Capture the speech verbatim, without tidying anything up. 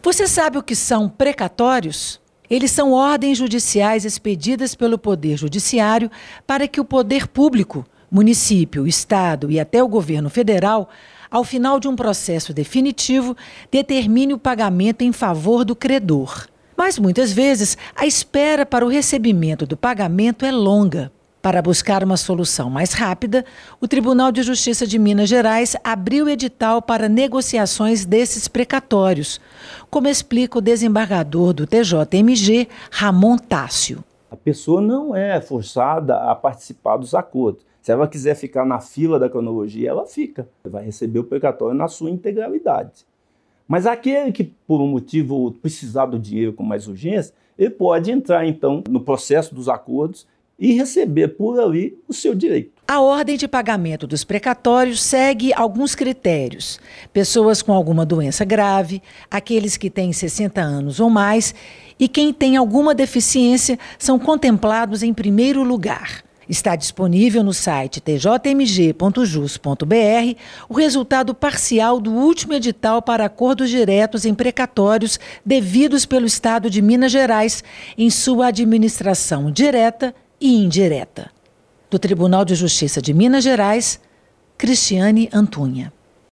Você sabe o que são precatórios? Eles são ordens judiciais expedidas pelo Poder Judiciário para que o poder público, município, estado e até o governo federal, ao final de um processo definitivo, determine o pagamento em favor do credor. Mas muitas vezes a espera para o recebimento do pagamento é longa. Para buscar uma solução mais rápida, o Tribunal de Justiça de Minas Gerais abriu edital para negociações desses precatórios, como explica o desembargador do T J M G, Ramon Tássio. A pessoa não é forçada a participar dos acordos. Se ela quiser ficar na fila da cronologia, ela fica. Vai receber o precatório na sua integralidade. Mas aquele que, por um motivo, precisar do dinheiro com mais urgência, ele pode entrar, então, no processo dos acordos e receber por ali o seu direito. A ordem de pagamento dos precatórios segue alguns critérios. Pessoas com alguma doença grave, aqueles que têm sessenta anos ou mais e quem tem alguma deficiência são contemplados em primeiro lugar. Está disponível no site t j m g ponto jus ponto b r o resultado parcial do último edital para acordos diretos em precatórios devidos pelo Estado de Minas Gerais em sua administração direta e indireta. Do Tribunal de Justiça de Minas Gerais, Cristiane Antunha.